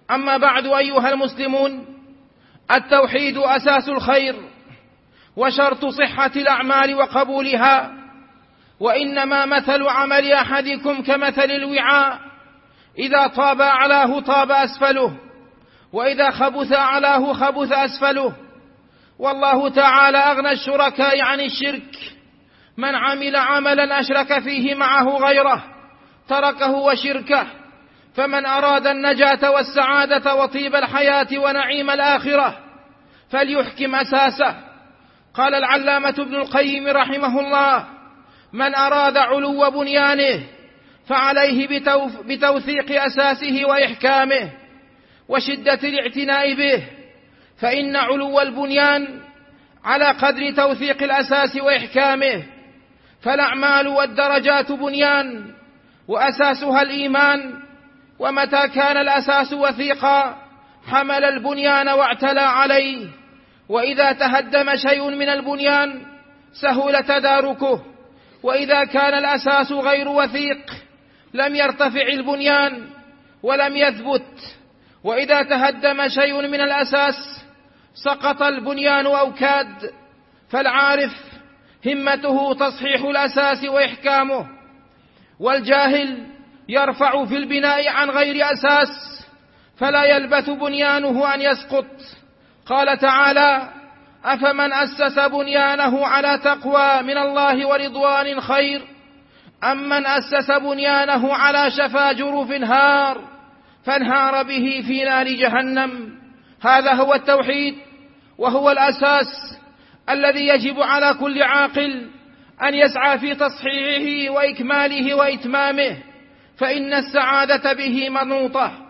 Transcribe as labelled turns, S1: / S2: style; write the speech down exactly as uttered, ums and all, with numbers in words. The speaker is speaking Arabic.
S1: أما بعد أيها المسلمون، التوحيد أساس الخير وشرط صحة الأعمال وقبولها، وإنما مثل عمل أحدكم كمثل الوعاء، إذا طاب أعلاه طاب أسفله، وإذا خبث أعلاه خبث أسفله. والله تعالى أغنى الشركاء عن الشرك، من عمل عملا أشرك فيه معه غيره تركه وشركه. فمن أراد النجاة والسعادة وطيب الحياة ونعيم الآخرة فليحكم أساسه. قال العلامة ابن القيم رحمه الله: من أراد علو بنيانه فعليه بتوثيق أساسه وإحكامه وشدة الاعتناء به، فإن علو البنيان على قدر توثيق الأساس وإحكامه. فالأعمال والدرجات بنيان وأساسها الإيمان، ومتى كان الأساس وثيقا حمل البنيان واعتلى عليه، وإذا تهدم شيء من البنيان سهل تداركه، وإذا كان الأساس غير وثيق لم يرتفع البنيان ولم يثبت، وإذا تهدم شيء من الأساس سقط البنيان أو كاد. فالعارف همته تصحيح الأساس وإحكامه، والجاهل يرفع في البناء عن غير أساس فلا يلبث بنيانه أن يسقط. قال تعالى: أفمن أسس بنيانه على تقوى من الله ورضوان خير أم من أسس بنيانه على شفا جرف هار فانهار به في نار جهنم. هذا هو التوحيد، وهو الأساس الذي يجب على كل عاقل أن يسعى في تصحيحه وإكماله وإتمامه، فإن السعادة به منوطة.